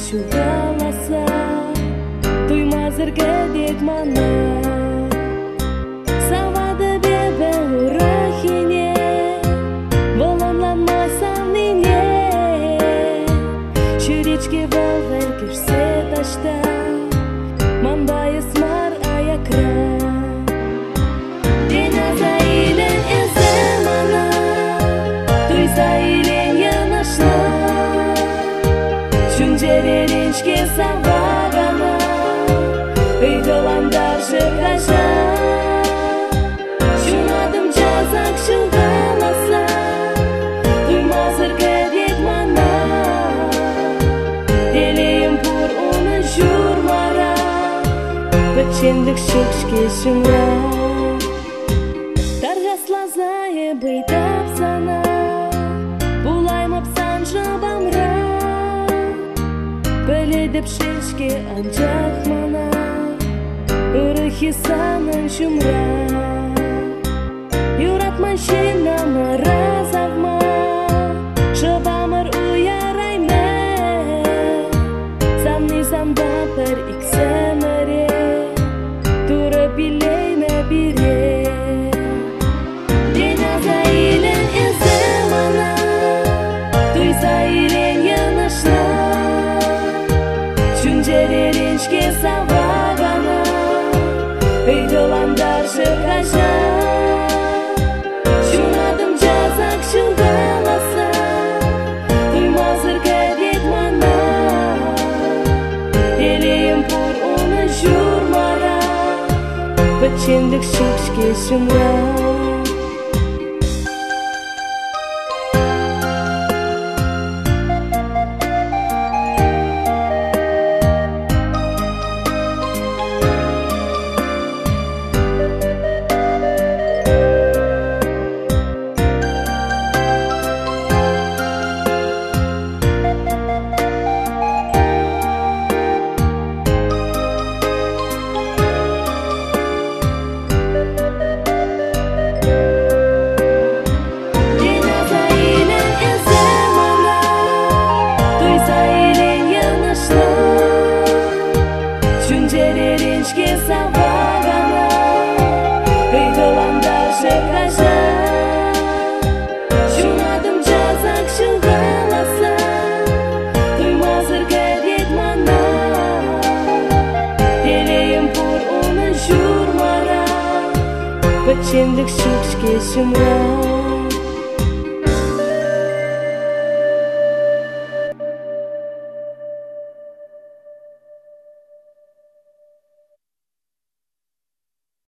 шуғаласа, туймазыр кәдет мана. Савады бебе урахине, боланламасам нине. Чүречке волгар кірсе ташта, мандайы смар аякра. Деня заилен эземана, туй заилен янашна. Чүнжеререншке савагана, ыйдыландар жыргажа. Чунадым жазак шуғаласа, туймазыр кәдет мана. Делейім пур уны журмара, пөтчендік шүкшке шумра. Таргаслазае быйтап сана, булаймапсан жабамра. Біледіп шешке анчақ мана, ұрыхи санын шумра. Юратман шенамы разавма, жабамыр уярайме. Самны замда бір иксемере, туры билейме бире. Деня заилен эземана, туй заилен янашна. Чүнжеререншке савагана, ыйдыландар жыргажа. Чунадым жазак шуғаласа, туймазыр кәдет мана. Делейім пур уны журмара, пөтчендік шүкшке шумра. Чүнжеререншке савагана, ыйдыландар жыргажа. Чунадым жазак шуғаласа, туймазыр кәдет мана. Делейім пур уны журмара, пөтчендік шүкшке шумра.